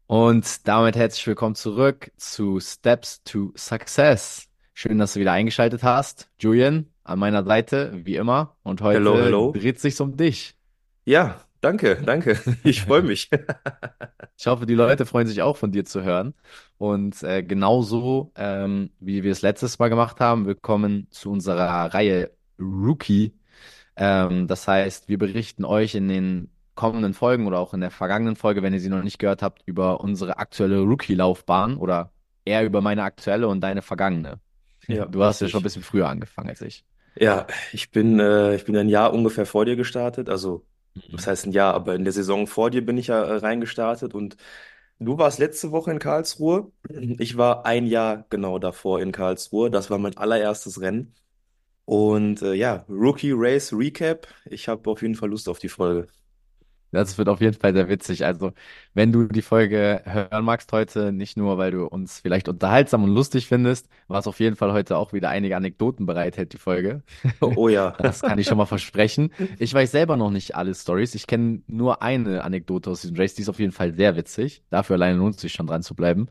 Und damit herzlich willkommen zurück zu Steps to Success. Schön, dass du wieder eingeschaltet hast. Julian, an meiner Seite, wie immer. Und Hello, heute hello. dreht sich's um dich. Ja, danke, danke. Ich freue mich. Ich hoffe, die Leute freuen sich auch von dir zu hören. Und genauso, wie wir es letztes Mal gemacht haben, willkommen zu unserer Reihe Rookie. Das heißt, wir berichten euch in den kommenden Folgen oder auch in der vergangenen Folge, wenn ihr sie noch nicht gehört habt, über unsere aktuelle Rookie-Laufbahn oder eher über meine aktuelle und deine vergangene. Ja, Du hast ja schon ein richtig. bisschen früher angefangen als ich. Ja, ich bin ein Jahr ungefähr vor dir gestartet. Also, was Mhm. heißt ein Jahr? Aber in der Saison vor dir bin ich ja reingestartet und du warst letzte Woche in Karlsruhe. Ich war ein Jahr genau davor in Karlsruhe. Das war mein allererstes Rennen. Und ja, Rookie Race Recap. Ich habe auf jeden Fall Lust auf die Folge. Das wird auf jeden Fall sehr witzig. Also, wenn du die Folge hören magst heute, nicht nur, weil du uns vielleicht unterhaltsam und lustig findest, was auf jeden Fall heute auch wieder einige Anekdoten bereithält, die Folge. Oh, oh ja. Das kann ich schon mal versprechen. Ich weiß selber noch nicht alle Stories. Ich kenne nur eine Anekdote aus diesem Race, die ist auf jeden Fall sehr witzig. Dafür alleine lohnt es sich schon dran zu bleiben.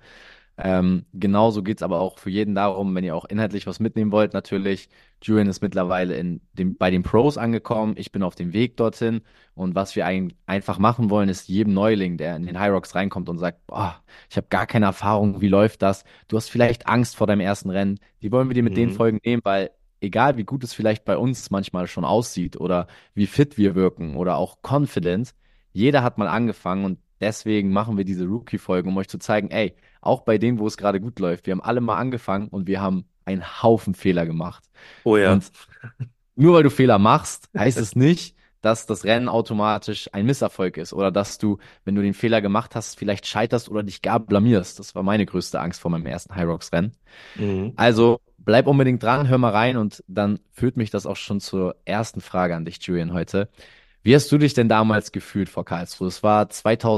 Genauso geht es aber auch für jeden darum, wenn ihr auch inhaltlich was mitnehmen wollt, natürlich. Julian ist mittlerweile bei den Pros angekommen. Ich bin auf dem Weg dorthin. Und was wir einfach machen wollen, ist jedem Neuling, der in den High Rocks reinkommt und sagt, boah, ich habe gar keine Erfahrung, wie läuft das? Du hast vielleicht Angst vor deinem ersten Rennen. Die wollen wir dir mit den Mhm. Folgen nehmen, weil egal wie gut es vielleicht bei uns manchmal schon aussieht oder wie fit wir wirken oder auch confident, jeder hat mal angefangen und deswegen machen wir diese Rookie-Folgen, um euch zu zeigen, ey, auch bei denen, wo es gerade gut läuft, wir haben alle mal angefangen und wir haben einen Haufen Fehler gemacht. Oh ja. Und nur weil du Fehler machst, heißt es nicht, dass das Rennen automatisch ein Misserfolg ist oder dass du, wenn du den Fehler gemacht hast, vielleicht scheiterst oder dich gar blamierst. Das war meine größte Angst vor meinem ersten High Rocks Rennen. Mhm. Also bleib unbedingt dran, hör mal rein und dann führt mich das auch schon zur ersten Frage an dich, Julian, heute. Wie hast du dich denn damals gefühlt vor Karlsruhe? Es war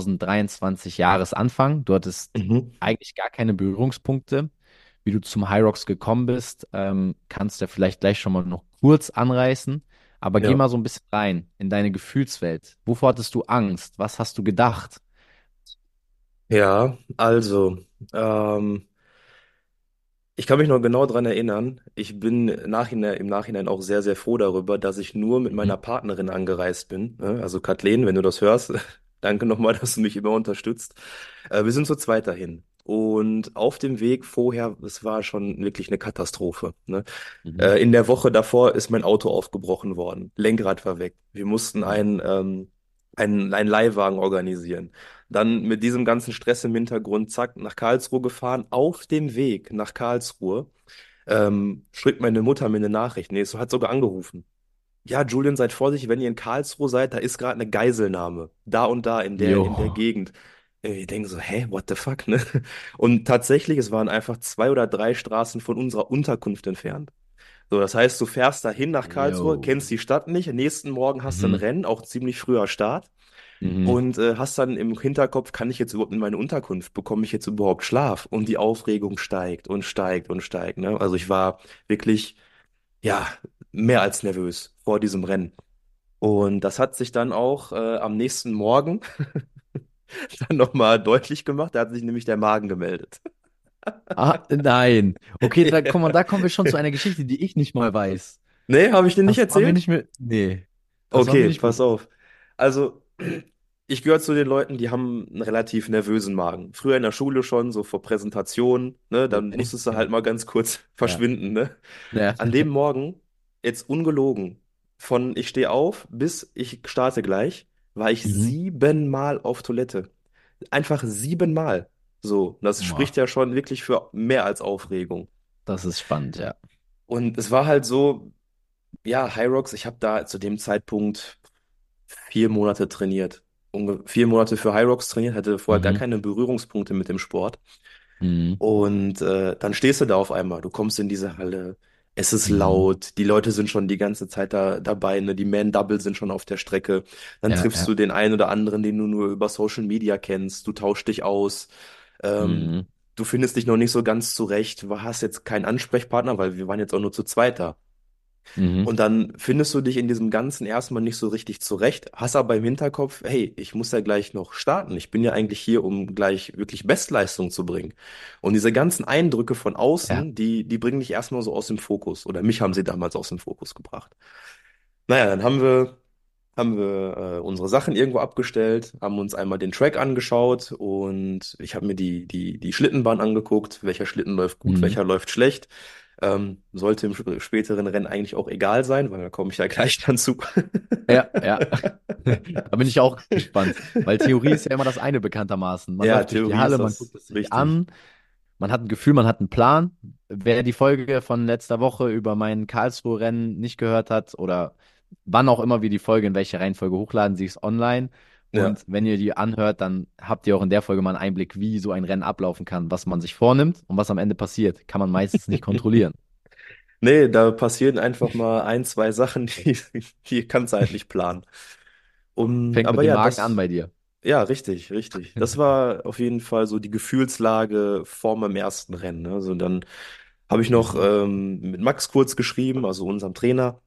2023 Jahresanfang. Du hattest Mhm. eigentlich gar keine Berührungspunkte. Wie du zum High Rocks gekommen bist, kannst du ja vielleicht gleich schon mal noch kurz anreißen. Aber geh Ja. mal so ein bisschen rein in deine Gefühlswelt. Wovor hattest du Angst? Was hast du gedacht? Ja, also, ähm, ich kann mich noch genau dran erinnern. Ich bin im Nachhinein auch sehr, sehr froh darüber, dass ich nur mit Mhm. meiner Partnerin angereist bin. Ne? Also Kathleen, wenn du das hörst, danke nochmal, dass du mich immer unterstützt. Wir sind zu zweit dahin. Und auf dem Weg vorher, es war schon wirklich eine Katastrophe. Ne? Mhm. In der Woche davor ist mein Auto aufgebrochen worden. Lenkrad war weg. Wir mussten Mhm. einen Leihwagen organisieren. Dann mit diesem ganzen Stress im Hintergrund, zack, nach Karlsruhe gefahren. Auf dem Weg nach Karlsruhe schickt meine Mutter mir eine Nachricht. Nee, so hat sogar angerufen. Ja, Julian, seid vorsichtig, wenn ihr in Karlsruhe seid, da ist gerade eine Geiselnahme. Da und da Jo. in der Gegend. Ich denke so, hä, what the fuck, ne? Und tatsächlich, es waren einfach zwei oder drei Straßen von unserer Unterkunft entfernt. So, das heißt, du fährst dahin nach Karlsruhe, Jo. kennst die Stadt nicht, nächsten Morgen hast du ein Mhm. Rennen, auch ziemlich früher Start Mhm. und hast dann im Hinterkopf, kann ich jetzt überhaupt in meine Unterkunft, bekomme ich jetzt überhaupt Schlaf? Und die Aufregung steigt und steigt und steigt, ne? Also ich war wirklich, ja, mehr als nervös vor diesem Rennen. Und das hat sich dann auch am nächsten Morgen dann nochmal deutlich gemacht, da hat sich nämlich der Magen gemeldet. Ah, nein. Okay, da, guck mal, Ja. da kommen wir schon zu einer Geschichte, die ich nicht mal weiß. Nee, habe ich dir nicht Das war mir erzählt? nicht mehr. Nee, das war mir Okay, nicht pass bewusst. auf. Also, ich gehöre zu den Leuten, die haben einen relativ nervösen Magen. Früher in der Schule schon, so vor Präsentationen, ne, dann Okay. musstest du halt mal ganz kurz Ja. verschwinden, ne? Ja. An dem Morgen, jetzt ungelogen, von ich stehe auf bis ich starte gleich, war ich Mhm. 7-mal auf Toilette. Einfach 7-mal. So, das spricht Boah, ja schon wirklich für mehr als Aufregung. das ist spannend, ja. Und es war halt so, ja, Hyrox, ich habe da zu dem Zeitpunkt 4 Monate trainiert. 4 Monate für Hyrox trainiert, hatte vorher gar Mhm. keine Berührungspunkte mit dem Sport. Mhm. Und dann stehst du da auf einmal, du kommst in diese Halle, es ist Mhm. laut, die Leute sind schon die ganze Zeit dabei, ne? Die Man-Double sind schon auf der Strecke. Dann Ja, triffst ja. du den einen oder anderen, den du nur über Social Media kennst, du tauschst dich aus. Mhm. Du findest dich noch nicht so ganz zurecht, du hast jetzt keinen Ansprechpartner, weil wir waren jetzt auch nur zu zweit da. Mhm. Und dann findest du dich in diesem Ganzen erstmal nicht so richtig zurecht, hast aber im Hinterkopf, hey, ich muss ja gleich noch starten. Ich bin ja eigentlich hier, um gleich wirklich Bestleistung zu bringen. Und diese ganzen Eindrücke von Ja, außen, die bringen dich erstmal so aus dem Fokus. Oder mich haben sie damals aus dem Fokus gebracht. Naja, dann haben wir unsere Sachen irgendwo abgestellt, haben uns einmal den Track angeschaut und ich habe mir die Schlittenbahn angeguckt, welcher Schlitten läuft gut, mhm. welcher läuft schlecht. Sollte im späteren Rennen eigentlich auch egal sein, weil da komme ich ja gleich dann zu. Ja, ja. Da bin ich auch gespannt, weil Theorie ist ja immer das eine bekanntermaßen. Man Ja, läuft durch die Theorie Halle, ist man das guckt es sich richtig. an, man hat ein Gefühl, man hat einen Plan. Wer die Folge von letzter Woche über mein Karlsruhe-Rennen nicht gehört hat oder wann auch immer wir die Folge in welcher Reihenfolge hochladen, sie ist online. Ja. Und wenn ihr die anhört, dann habt ihr auch in der Folge mal einen Einblick, wie so ein Rennen ablaufen kann, was man sich vornimmt und was am Ende passiert. Kann man meistens nicht kontrollieren. Nee, da passieren einfach mal ein, zwei Sachen, die kannst du halt nicht planen. Fängt Aber mit dem ja, Magen an bei dir. ja, richtig, richtig. Das war auf jeden Fall so die Gefühlslage vor meinem ersten Rennen. Ne? Also dann habe ich noch Mhm. mit Max kurz geschrieben, also unserem Trainer.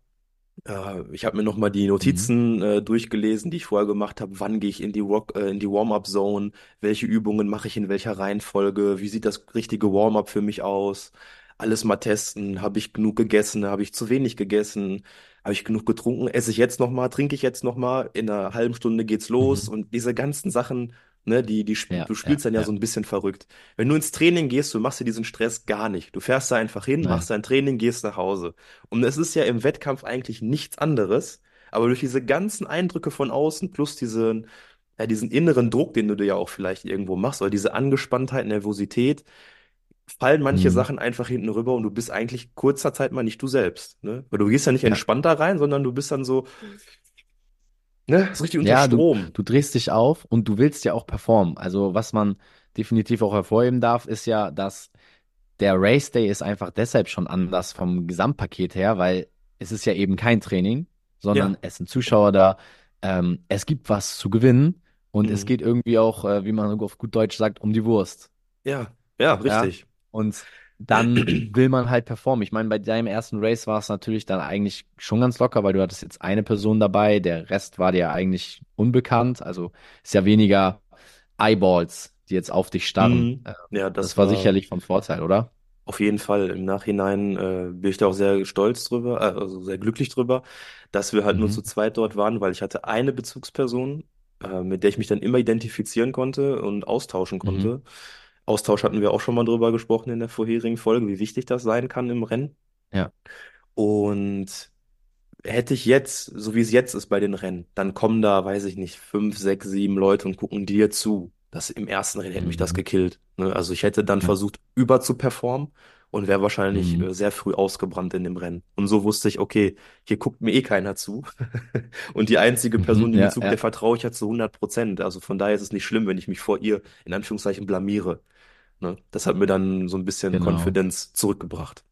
Ich habe mir noch mal die Mhm. Notizen durchgelesen, die ich vorher gemacht habe. Wann gehe ich in in die Warm-up-Zone? Welche Übungen mache ich in welcher Reihenfolge? Wie sieht das richtige Warm-up für mich aus? Alles mal testen. Habe ich genug gegessen? Habe ich zu wenig gegessen? Habe ich genug getrunken? Esse ich jetzt noch mal? Trinke ich jetzt noch mal? In einer halben Stunde geht's los. Mhm. Und diese ganzen Sachen, ne, Ja, du ja, spielst dann ja ja. so ein bisschen verrückt. Wenn du ins Training gehst, du machst dir diesen Stress gar nicht. Du fährst da einfach hin, machst Nein. dein Training, gehst nach Hause. Und es ist ja im Wettkampf eigentlich nichts anderes, aber durch diese ganzen Eindrücke von außen plus diesen inneren Druck, den du dir ja auch vielleicht irgendwo machst, oder diese Angespanntheit, Nervosität, fallen manche Mhm. Sachen einfach hinten rüber und du bist eigentlich kurzer Zeit mal nicht du selbst, ne? Weil du gehst ja nicht Ja. entspannt da rein, sondern du bist dann so, ne, so richtig unter Ja, Strom. du drehst dich auf und du willst ja auch performen. Also was man definitiv auch hervorheben darf, ist ja, dass der Race Day ist einfach deshalb schon anders vom Gesamtpaket her, weil es ist ja eben kein Training, sondern Ja, es sind Zuschauer da. Es gibt was zu gewinnen und es mhm. geht irgendwie auch, wie man auf gut Deutsch sagt, um die Wurst. Ja, ja, Ja. richtig. Und dann will man halt performen. Ich meine, bei deinem ersten Race war es natürlich dann eigentlich schon ganz locker, weil du hattest jetzt eine Person dabei, der Rest war dir eigentlich unbekannt. Also ist ja weniger Eyeballs, die jetzt auf dich starren. Mhm. Ja, das Das war war sicherlich von Vorteil, oder? auf jeden Fall. Im Nachhinein bin ich da auch sehr stolz drüber, also sehr glücklich drüber, dass wir halt nur zu Mhm. zweit dort waren, weil ich hatte eine Bezugsperson, mit der ich mich dann immer identifizieren konnte und austauschen Mhm. konnte. Austausch hatten wir auch schon mal drüber gesprochen in der vorherigen Folge, wie wichtig das sein kann im Rennen. Ja. Und hätte ich jetzt, so wie es jetzt ist bei den Rennen, dann kommen da, weiß ich nicht, fünf, sechs, sieben Leute und gucken dir zu. Das im ersten Rennen hätte mich das Mhm. gekillt. Ne? Also ich hätte dann Ja. versucht, über zu performen und wäre wahrscheinlich Mhm. sehr früh ausgebrannt in dem Rennen. Und so wusste ich, okay, hier guckt mir eh keiner zu. Und die einzige Mhm. Person, die mir Ja, zuguckt, der ja, vertraue ich ja zu 100%. Also von daher ist es nicht schlimm, wenn ich mich vor ihr in Anführungszeichen blamiere. Ne? Das hat mir dann so ein bisschen genau. Konfidenz zurückgebracht.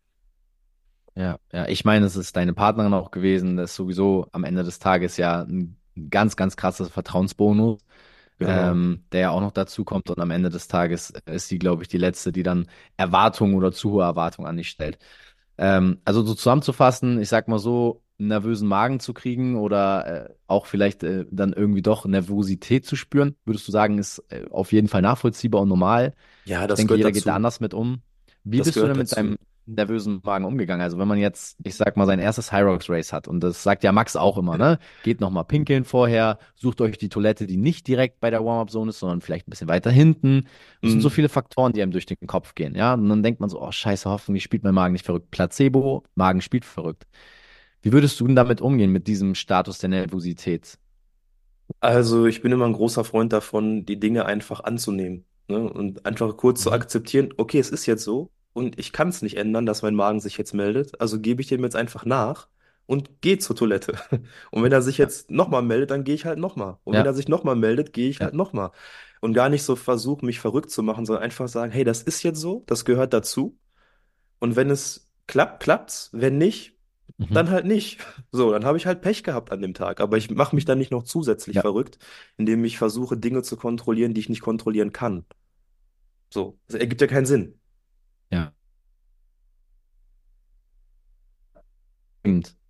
Ja, ja. Ich meine, es ist deine Partnerin auch gewesen. Das ist sowieso am Ende des Tages ja ein ganz, ganz krasser Vertrauensbonus, Genau. der ja auch noch dazu kommt. Und am Ende des Tages ist sie, glaube ich, die Letzte, die dann Erwartungen oder zu hohe Erwartungen an dich stellt. Also so zusammenzufassen, ich sag mal so, einen nervösen Magen zu kriegen oder auch vielleicht dann irgendwie doch Nervosität zu spüren, würdest du sagen, ist auf jeden Fall nachvollziehbar und normal. Ja, Ich das denke, gehört jeder geht da dazu. anders mit um. Wie Das bist du gehört denn mit deinem dazu. nervösen Magen umgegangen? Also wenn man jetzt, ich sag mal, sein erstes Hyrox Race hat und das sagt ja Max auch immer, ne? Geht noch mal pinkeln vorher, sucht euch die Toilette, die nicht direkt bei der Warm-Up-Zone ist, sondern vielleicht ein bisschen weiter hinten. Das sind so Mhm. viele Faktoren, die einem durch den Kopf gehen, ja? Und dann denkt man so, oh Scheiße, hoffentlich spielt mein Magen nicht verrückt. Placebo, Magen spielt verrückt. Wie würdest du denn damit umgehen, mit diesem Status der Nervosität? Also ich bin immer ein großer Freund davon, die Dinge einfach anzunehmen, ne? Und einfach kurz zu Mhm. akzeptieren, okay, es ist jetzt so und ich kann es nicht ändern, dass mein Magen sich jetzt meldet, also gebe ich dem jetzt einfach nach und gehe zur Toilette. Und wenn er sich Ja, jetzt nochmal meldet, dann gehe ich halt nochmal. Und wenn ja, er sich nochmal meldet, gehe ich ja. halt nochmal. Und gar nicht so versuchen, mich verrückt zu machen, sondern einfach sagen, hey, das ist jetzt so, das gehört dazu. Und wenn es klappt, klappt's. Wenn nicht, Mhm. dann halt nicht. So, dann habe ich halt Pech gehabt an dem Tag. Aber ich mache mich dann nicht noch zusätzlich Ja, verrückt, indem ich versuche, Dinge zu kontrollieren, die ich nicht kontrollieren kann. So, das ergibt ja keinen Sinn. ja.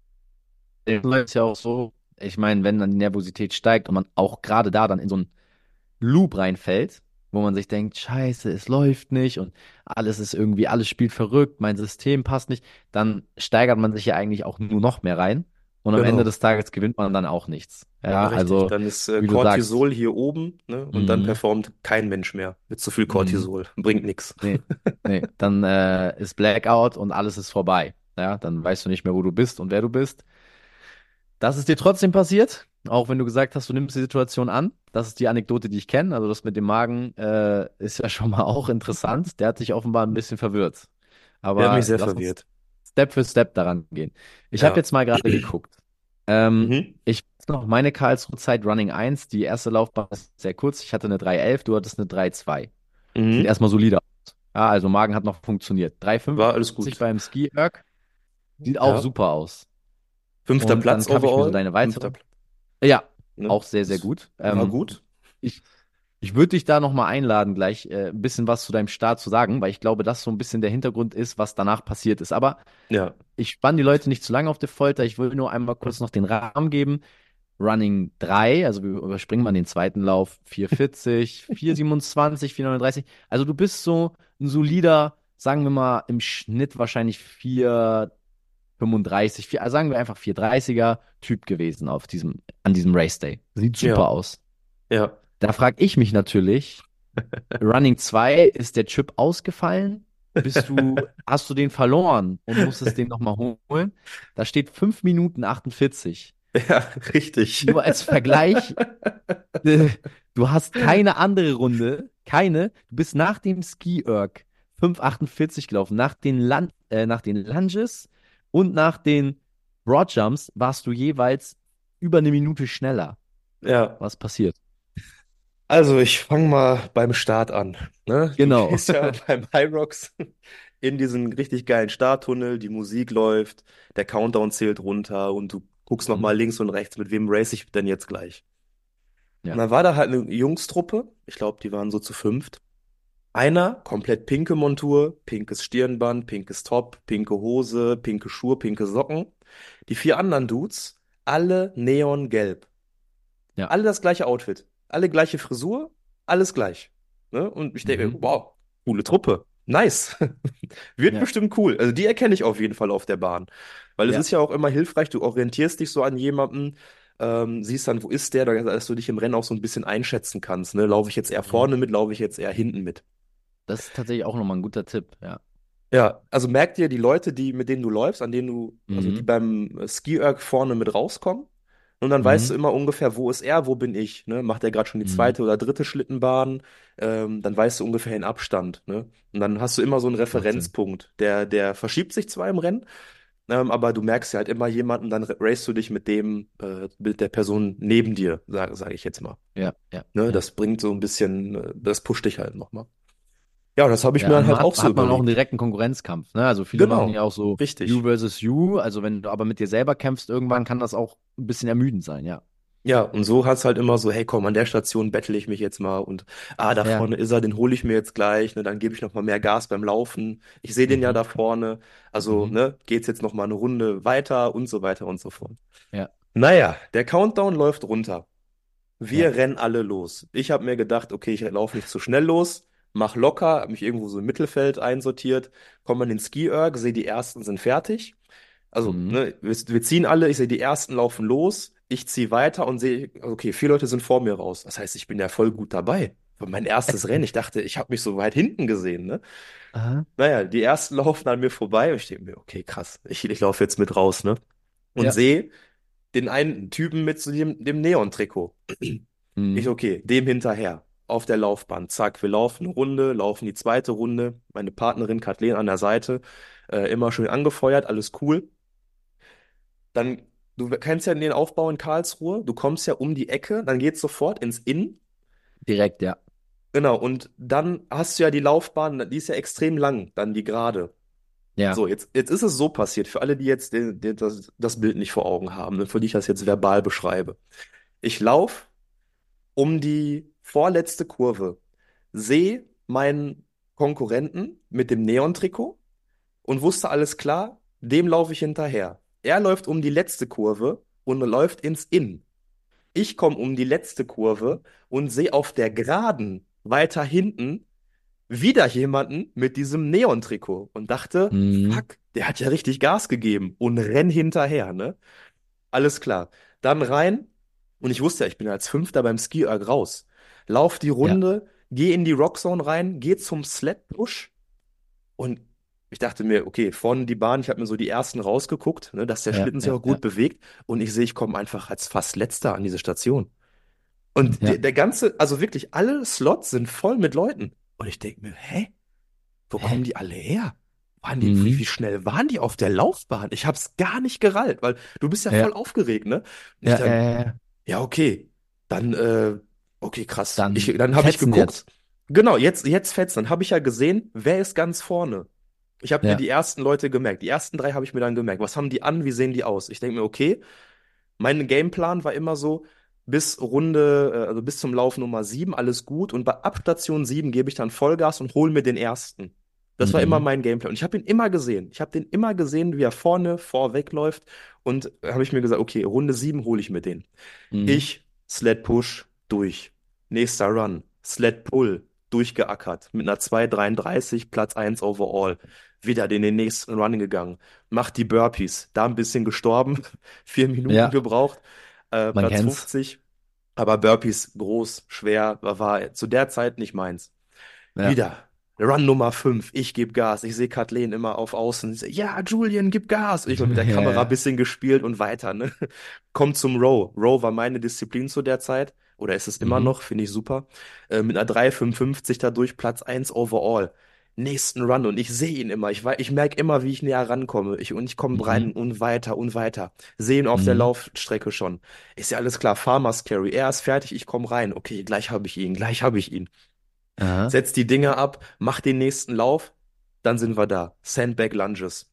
ist ja auch so, ich meine, wenn dann die Nervosität steigt und man auch gerade da dann in so einen Loop reinfällt, wo man sich denkt, Scheiße, es läuft nicht und alles ist irgendwie, alles spielt verrückt, mein System passt nicht, dann steigert man sich ja eigentlich auch nur noch mehr rein und am Ende Genau. des Tages gewinnt man dann auch nichts. Ja, Richtig, also, dann ist wie du sagst, Cortisol hier oben, ne? Und dann mhm, performt kein Mensch mehr mit zu viel mhm, Cortisol. Bringt nichts. nee, nee, dann ist Blackout und alles ist vorbei. Ja, dann weißt du nicht mehr, wo du bist und wer du bist. Das ist dir trotzdem passiert, auch wenn du gesagt hast, du nimmst die Situation an. Das ist die Anekdote, die ich kenne. Also das mit dem Magen ist ja schon mal auch interessant. Der hat dich offenbar ein bisschen verwirrt. Der hat mich Aber sehr lass uns verwirrt. Step für Step daran gehen. Ich habe Ja. jetzt mal gerade geguckt. Ähm, Mhm. ich weiß noch, meine Karlsruhe-Zeit Running 1, die erste Laufbahn ist sehr kurz. Ich hatte eine 3:11, du hattest eine 3:2. Sieht Mhm. erstmal solide aus. Ja, also Magen hat noch funktioniert. War alles 3:55 gut. beim Ski-Erg sieht auch Ja. super aus. Fünfter Und Platz dann habe ich mir so overall. deine Fünfter weitere. Platz. Ja, Ne? auch sehr, sehr Das gut. war gut. Ich, ich würde dich da nochmal einladen, gleich ein bisschen was zu deinem Start zu sagen, weil ich glaube, das so ein bisschen der Hintergrund ist, was danach passiert ist. Aber Ja. ich spann die Leute nicht zu lange auf die Folter. Ich will nur einmal kurz noch den Rahmen geben. Running 3, also wir überspringen mal den zweiten Lauf, 4:40, 4:27, 4:39. Also du bist so ein solider, sagen wir mal, im Schnitt wahrscheinlich 4:35, also sagen wir einfach 4:30er Typ gewesen an diesem Race Day. Sieht super Ja. aus. Ja. Da frage ich mich natürlich, Running 2, ist der Chip ausgefallen? Hast du den verloren und musstest den nochmal holen? Da steht 5 Minuten 48. Ja, richtig. Nur als Vergleich, äh, du hast keine andere Runde, du bist nach dem Ski-Erg 5:48 gelaufen. Nach den Lunges und nach den Broadjumps warst du jeweils über eine Minute schneller. Ja. Was passiert? Also ich fange mal beim Start an. Ne? Du Genau. gehst ja beim High Rocks in diesen richtig geilen Starttunnel, die Musik läuft, der Countdown zählt runter und du guckst noch Mhm. mal links und rechts, mit wem race ich denn jetzt gleich? Und Ja. dann war da halt eine Jungstruppe, ich glaube, die waren so zu fünft. Einer, komplett pinke Montur, pinkes Stirnband, pinkes Top, pinke Hose, pinke Schuhe, pinke Socken. Die vier anderen Dudes, alle neongelb. Ja. Alle das gleiche Outfit, alle gleiche Frisur, alles gleich. Ne? Und ich denke Mhm. mir, wow, coole Truppe. Nice. Wird Ja. bestimmt cool. Also die erkenne ich auf jeden Fall auf der Bahn. Weil es Ja. ist ja auch immer hilfreich, du orientierst dich so an jemanden, siehst dann, wo ist der, dass du dich im Rennen auch so ein bisschen einschätzen kannst. Ne? Laufe ich jetzt eher Mhm. vorne mit, laufe ich jetzt eher hinten mit. Das ist tatsächlich auch nochmal ein guter Tipp. Ja. Ja, also merk dir die Leute, mit denen du läufst, also die Mhm. beim Ski-Erg vorne mit rauskommen. Und dann weißt du Mhm. immer ungefähr, wo ist er, wo bin ich, ne? Macht er gerade schon die Mhm. zweite oder dritte Schlittenbahn? Dann weißt du ungefähr den Abstand, ne? Und dann hast du immer so einen Macht Sinn. Referenzpunkt. Der verschiebt sich zwar im Rennen, aber du merkst ja halt immer jemanden, dann racest du dich mit der Person neben dir, sag ich jetzt mal. Ja, ja, Ne? ja. Das bringt so ein bisschen, das pusht dich halt nochmal. Ja, und das habe ich mir Ja, dann und halt auch so hat man auch einen überlegt. direkten Konkurrenzkampf, ne? Also viele machen ja Genau, auch so You richtig. versus You. Also wenn du aber mit dir selber kämpfst, irgendwann kann das auch ein bisschen ermüdend sein, ja. Ja, und so hat's halt immer so, hey komm, an der Station bettle ich mich jetzt mal und da Ja. vorne ist er, den hole ich mir jetzt gleich, ne, dann gebe ich noch mal mehr Gas beim Laufen. Ich sehe den ja Mhm. da vorne, also Mhm. ne, geht's jetzt noch mal eine Runde weiter und so weiter und so fort. Ja, Naja, der Countdown läuft runter. ja. Wir rennen alle los. Ich habe mir gedacht, okay, ich laufe nicht zu schnell los, mach locker, habe mich irgendwo so im Mittelfeld einsortiert, komme an den Ski-Erg, sehe die ersten sind fertig. Also, Mhm. ne, wir ziehen alle, ich sehe, die ersten laufen los, ich ziehe weiter und sehe, okay, vier Leute sind vor mir raus. Das heißt, ich bin ja voll gut dabei. War mein erstes Rennen. Ich dachte, ich habe mich so weit hinten gesehen, ne? Aha. Naja, die ersten laufen an mir vorbei und ich denke mir, okay, krass, ich laufe jetzt mit raus, ne? Und Ja. sehe den einen Typen mit so dem Neon-Trikot. Ich, Mhm. okay, dem hinterher. Auf der Laufbahn. Zack, wir laufen eine Runde, laufen die zweite Runde. Meine Partnerin Kathleen an der Seite. Immer schön angefeuert, alles cool. Dann, du kennst ja den Aufbau in Karlsruhe, du kommst ja um die Ecke, dann geht's sofort ins Inn. Direkt, ja. Genau, und dann hast du ja die Laufbahn, die ist ja extrem lang, dann die gerade. Ja. So, jetzt ist es so passiert, für alle, die jetzt das Bild nicht vor Augen haben, ne, für die ich das jetzt verbal beschreibe. Ich laufe um die vorletzte Kurve, sehe meinen Konkurrenten mit dem Neon-Trikot und wusste alles klar, dem laufe ich hinterher. Er läuft um die letzte Kurve und läuft ins In. Ich komme um die letzte Kurve und sehe auf der Geraden weiter hinten wieder jemanden mit diesem Neon-Trikot und dachte, Mhm. fuck, der hat ja richtig Gas gegeben und renn hinterher, ne? Alles klar. Dann rein und ich wusste ja, ich bin als Fünfter beim Ski-Erg raus. Lauf die Ja, Runde, geh in die Rockzone rein, geh zum Sled-Push und ich dachte mir, okay, vorne die Bahn, ich habe mir so die ersten rausgeguckt, ne, dass der ja, Schlitten sich ja, auch ja, gut bewegt und ich sehe, ich komme einfach als fast Letzter an diese Station. Und ja. der ganze, also wirklich alle Slots sind voll mit Leuten. Und ich denke mir, hä? Wo kommen Hä? die alle her? Wie Mhm. schnell waren die auf der Laufbahn? Ich hab's gar nicht gerallt, weil du bist ja voll Ja, aufgeregt, ne? Und ich ja, ja, dann, ja, ja. ja, okay, dann, okay, krass. Dann Dann habe ich fetzen geguckt. jetzt. Genau, jetzt fetzt. Dann habe ich ja gesehen, wer ist ganz vorne. Ich habe mir Ja. die ersten Leute gemerkt. Die ersten drei habe ich mir dann gemerkt. Was haben die an? Wie sehen die aus? Ich denke mir, okay, mein Gameplan war immer so, also bis zum Lauf Nummer 7 alles gut und ab Station 7 gebe ich dann Vollgas und hole mir den ersten. Das war immer Mhm. mein Gameplan. Und ich habe ihn immer gesehen. Ich habe den immer gesehen, wie er vorne vorwegläuft. Und habe ich mir gesagt, okay, Runde 7 hole ich mir den. Mhm. Ich, Sled Push, durch. Nächster Run, Sled Pull, durchgeackert. Mit einer 2,33, Platz 1 overall. Wieder in den nächsten Run gegangen. Macht die Burpees. Da ein bisschen gestorben. 4 Minuten Ja, gebraucht. man Platz kennt's. 50. Aber Burpees groß, schwer, war zu der Zeit nicht meins. Ja. Wieder. Run Nummer 5. Ich gebe Gas. Ich sehe Kathleen immer auf Außen. Sie, ja, Julian, gib Gas. Und ich mal mit der Kamera ein Ja. bisschen gespielt und weiter, ne? Kommt zum Row. Row war meine Disziplin zu der Zeit. Oder ist es immer Mhm. noch, finde ich super. Mit einer 3,55 dadurch Platz 1 overall. Nächsten Run und ich sehe ihn immer. Ich merke immer, wie ich näher rankomme. Ich komme rein Mhm. und weiter und weiter. Sehe ihn auf der Mhm. Laufstrecke schon. Ist ja alles klar. Farmers Carry. Er ist fertig, ich komme rein. Okay, gleich habe ich ihn, gleich habe ich ihn. Aha. Setz die Dinger ab, mach den nächsten Lauf, dann sind wir da. Sandbag Lunges.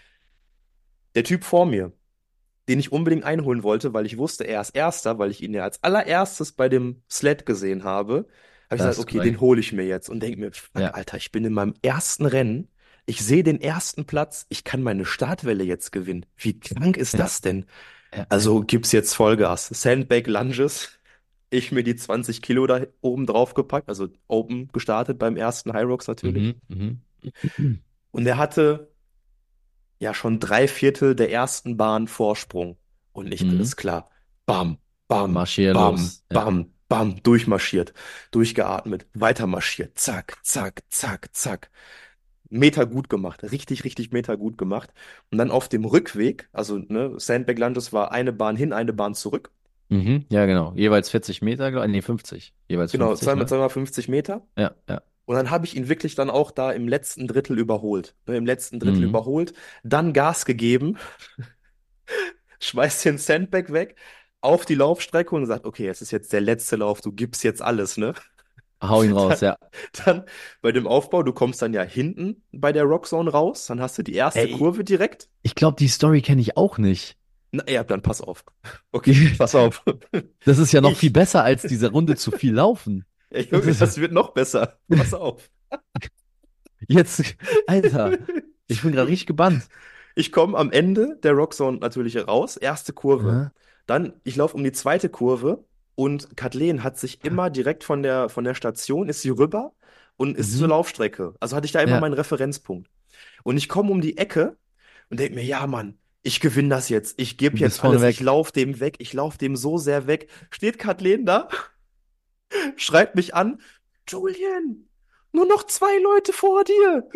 Der Typ vor mir, den ich unbedingt einholen wollte, weil ich wusste, er ist Erster, weil ich ihn ja als allererstes bei dem Sled gesehen habe, habe ich Das gesagt, ist okay, den korrekt. hole ich mir jetzt und denke mir, fuck, Ja. Alter, ich bin in meinem ersten Rennen, ich sehe den ersten Platz, ich kann meine Startwelle jetzt gewinnen. Wie krank ist Ja. das denn? Ja. Ja. Also gibt's jetzt Vollgas. Sandbag Lunges. Ich mir die 20 Kilo da oben drauf gepackt, also Open gestartet beim ersten High Rocks natürlich. Mhm. Mhm. Und er hatte ja schon 3/4 der ersten Bahn Vorsprung. Und nicht Mhm. alles klar. Bam, bam, Marschier bam, los. Ja. bam, bam, durchmarschiert, durchgeatmet, weiter marschiert, zack, zack, zack, zack. Meter gut gemacht, richtig, richtig Meter gut gemacht. Und dann auf dem Rückweg, also ne, Sandbag Lunges war eine Bahn hin, eine Bahn zurück. Mhm. Ja, genau. Jeweils 40 Meter, nee, 50. Jeweils Genau, 50, ne? zweimal 50 Meter. Ja, ja. Und dann habe ich ihn wirklich dann auch da im letzten Drittel überholt. Ne, im letzten Drittel Mhm. überholt, dann Gas gegeben, schmeißt den Sandbag weg, auf die Laufstrecke und sagt, okay, es ist jetzt der letzte Lauf, du gibst jetzt alles, ne? Hau ihn raus, Dann, ja. dann bei dem Aufbau, du kommst dann ja hinten bei der Rockzone raus, dann hast du die erste Ey, Kurve direkt. ich glaube, die Story kenne ich auch nicht. Na ja, dann pass auf. Okay, pass auf. Das ist ja noch viel Ich, besser, als diese Runde zu viel laufen. ey, Das Junge, ist das wird noch besser. Pass auf. jetzt, Alter, ich bin gerade richtig gebannt. Ich komme am Ende der Rockzone natürlich raus, erste Kurve. Aha. Dann, ich laufe um die zweite Kurve und Kathleen hat sich immer direkt von der Station, ist sie rüber und ist zur Mhm. Laufstrecke. Also hatte ich da immer Ja, meinen Referenzpunkt. Und ich komme um die Ecke und denke mir, ja, Mann, ich gewinne das jetzt. Ich gebe du bist jetzt vorne alles. Ich weg. laufe dem weg. Ich laufe dem so sehr weg. Steht Kathleen da, schreibt mich an. Julian, nur noch 2 Leute vor dir.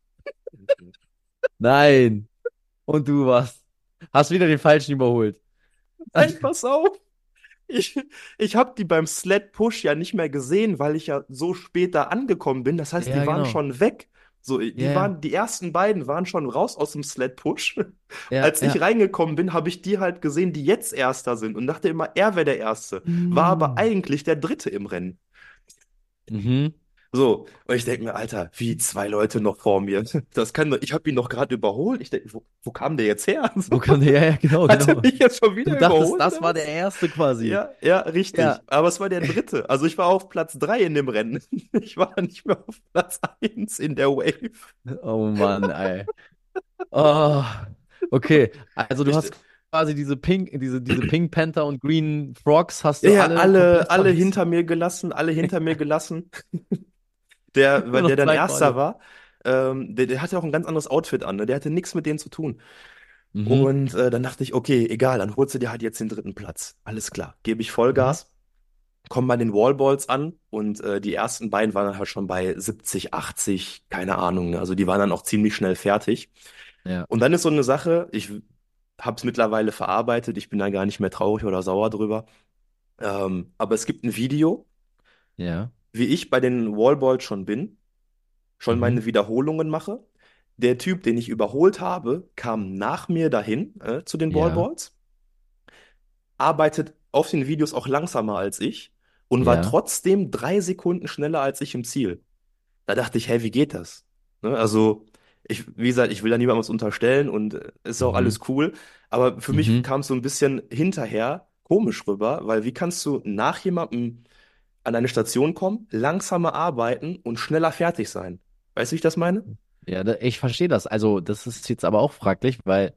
Nein. Und du hast wieder den Falschen überholt. Nein, pass auf. Ich, ich habe die beim Sled Push ja nicht mehr gesehen, weil ich ja so spät da angekommen bin. Das heißt, Ja, die waren genau. schon weg. So, Ja, ja, die ersten beiden waren schon raus aus dem Sled Push. ja, Als ich ja. reingekommen bin, habe ich die halt gesehen, die jetzt Erster sind und dachte immer, er wäre der Erste. War aber Mm. eigentlich der Dritte im Rennen. Mhm. So, und ich denke mir, Alter, wie 2 Leute noch vor mir? Ich habe ihn doch gerade überholt. Ich denke, wo kam der jetzt her? Wo So, kam der? Ja, ja, genau, hat er genau. mich jetzt schon Du wieder dachtest, überholt das oder war der was? erste quasi. Ja, ja, richtig. Ja. Aber es war der dritte. Also ich war auf Platz 3 in dem Rennen. Ich war nicht mehr auf Platz 1 in der Wave. Oh Mann, ey. Oh. Okay, also du Ich, hast quasi diese Pink Panther und Green Frogs hast ja, du ja, alle komplett alle vergessen. hinter mir gelassen, alle hinter mir gelassen. Der, Nur weil noch der dann zwei Erster vorne. war, der hatte auch ein ganz anderes Outfit an, ne? Der hatte nichts mit denen zu tun. Mhm. Und dann dachte ich, okay, egal, dann holst du dir halt jetzt den dritten Platz. Alles klar, gebe ich Mhm. Vollgas, komm bei den Wallballs an und die ersten beiden waren dann halt schon bei 70, 80, keine Ahnung, ne? Also die waren dann auch ziemlich schnell fertig. Ja, Und dann ist so eine Sache, ich habe es mittlerweile verarbeitet, ich bin da gar nicht mehr traurig oder sauer drüber. Aber es gibt ein Video, ja. wie ich bei den Wallballs schon bin, schon Mhm. meine Wiederholungen mache. Der Typ, den ich überholt habe, kam nach mir dahin zu den Ja, Wallballs, arbeitet auf den Videos auch langsamer als ich und war ja. trotzdem 3 Sekunden schneller als ich im Ziel. Da dachte ich, hä, wie geht das? Ne? Also, wie gesagt, ich will da niemandem was unterstellen und ist auch Mhm. alles cool, aber für mich Mhm. kam es so ein bisschen hinterher komisch rüber, weil wie kannst du nach jemandem an eine Station kommen, langsamer arbeiten und schneller fertig sein? Weißt du, wie ich das meine? Ja, ich verstehe das. Also, das ist jetzt aber auch fraglich, weil,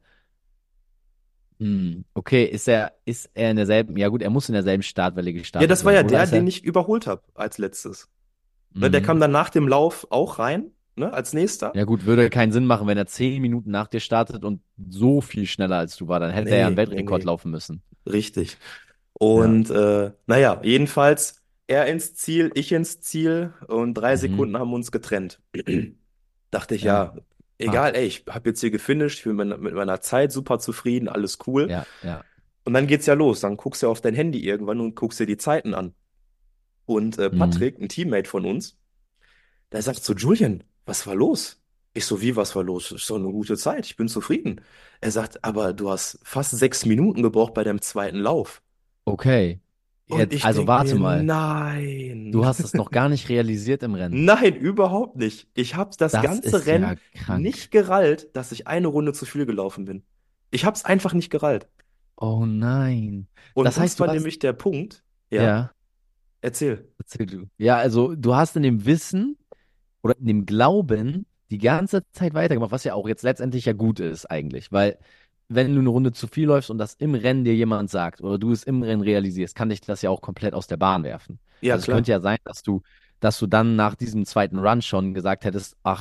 okay, ist er in derselben, ja gut, er muss in derselben Startwelle Ja, gestartet das war sein, ja oder der, ist den er? ich überholt habe als letztes. Ne, der kam Mhm. dann nach dem Lauf auch rein, ne, als nächster. Ja gut, würde keinen Sinn machen, wenn er 10 Minuten nach dir startet und so viel schneller als du war, dann hätte er ja einen Nee, nee, Weltrekord nee, laufen müssen. richtig. Ja. Und naja, jedenfalls er ins Ziel, ich ins Ziel und drei Mhm. Sekunden haben uns getrennt. Dachte ich, Ja. ja, Hart. egal, ey, ich habe jetzt hier gefinisht, ich bin mit meiner Zeit super zufrieden, alles cool. Ja, ja. Und dann geht's ja los, dann guckst du auf dein Handy irgendwann und guckst dir die Zeiten an. Und Mhm. Patrick, ein Teammate von uns, der sagt so, Julian, was war los? Ich so, wie, was war los? Ist doch eine gute Zeit, ich bin zufrieden. Er sagt, aber du hast fast 6 Minuten gebraucht bei deinem zweiten Lauf. Okay. Und Jetzt, ich also denk warte mir, mal. nein, Du hast es noch gar nicht realisiert im Rennen. nein, überhaupt nicht. Ich habe das Das ganze ist Rennen ja krank. nicht gerallt, dass ich eine Runde zu viel gelaufen bin. Ich habe es einfach nicht gerallt. Oh nein. Und Das das heißt, du war hast, nämlich der Punkt. Ja, ja, erzähl. erzähl du. Ja, also du hast in dem Wissen oder in dem Glauben die ganze Zeit weitergemacht, was ja auch jetzt letztendlich ja gut ist eigentlich, weil wenn du eine Runde zu viel läufst und das im Rennen dir jemand sagt oder du es im Rennen realisierst, kann dich das ja auch komplett aus der Bahn werfen. Ja, Also es könnte klar. ja sein, dass du dann nach diesem zweiten Run schon gesagt hättest, ach,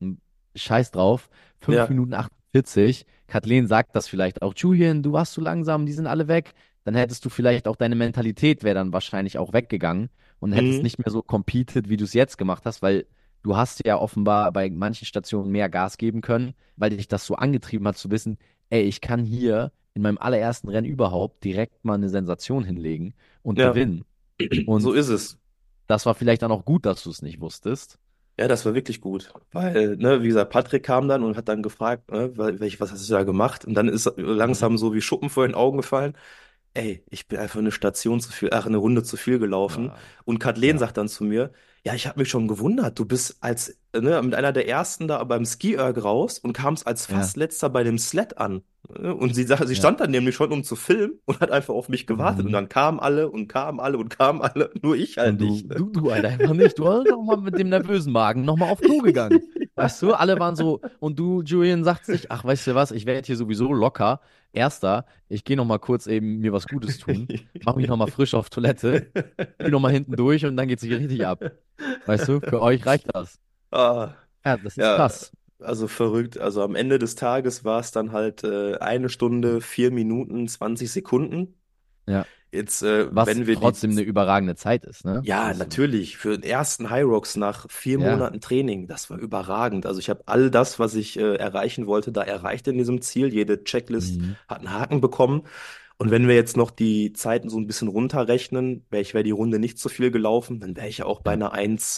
scheiß drauf, 5 Ja. Minuten 48, Kathleen sagt das vielleicht auch, Julian, du warst zu langsam, die sind alle weg. Dann hättest du vielleicht auch deine Mentalität wäre dann wahrscheinlich auch weggegangen und hättest Mhm. nicht mehr so competed, wie du es jetzt gemacht hast, weil du hast ja offenbar bei manchen Stationen mehr Gas geben können, weil dich das so angetrieben hat zu wissen, ey, ich kann hier in meinem allerersten Rennen überhaupt direkt mal eine Sensation hinlegen und Ja, gewinnen. so Und ist es. das war vielleicht dann auch gut, dass du es nicht wusstest. Ja, das war wirklich gut. Weil, ne, wie gesagt, Patrick kam dann und hat dann gefragt, ne, was hast du da gemacht? Und dann ist Mhm. langsam so wie Schuppen vor den Augen gefallen. Ey, ich bin einfach eine Station zu viel, eine Runde zu viel gelaufen. Ja, Und Kathleen ja, sagt dann zu mir, ja, ich habe mich schon gewundert, du bist als, ne, mit einer der ersten da beim Ski-Erg raus und kamst als ja, fast letzter bei dem Sled an. Und sie ja. stand dann nämlich schon, um zu filmen und hat einfach auf mich gewartet. Und Mhm. dann kamen alle und kamen alle und kamen alle, nur ich halt Und nicht. du halt einfach nicht. Du hast doch mal mit dem nervösen Magen nochmal auf Klo gegangen. Weißt du, alle waren so, und du, Julian, sagst sich, ach, weißt du was, ich werde hier sowieso locker. Erster, ich gehe nochmal kurz eben mir was Gutes tun, mach mich nochmal frisch auf Toilette, spiel nochmal hinten durch und dann geht's hier richtig ab. Weißt du, für euch reicht das. Ah, Ja, das ist ja, krass. also verrückt. Also am Ende des Tages war es dann halt 1 Stunde, 4 Minuten, 20 Sekunden. Ja. Jetzt, Was wenn wir die, trotzdem eine überragende Zeit ist, ne? ja, Also, natürlich, für den ersten High Rocks nach 4 Monaten ja. Training, das war überragend. Also ich habe all das, was ich erreichen wollte, da erreicht in diesem Ziel. Jede Checklist Mhm. hat einen Haken bekommen. Und wenn wir jetzt noch die Zeiten so ein bisschen runterrechnen, wäre die Runde nicht so viel gelaufen, dann wäre ich ja auch bei Ja. einer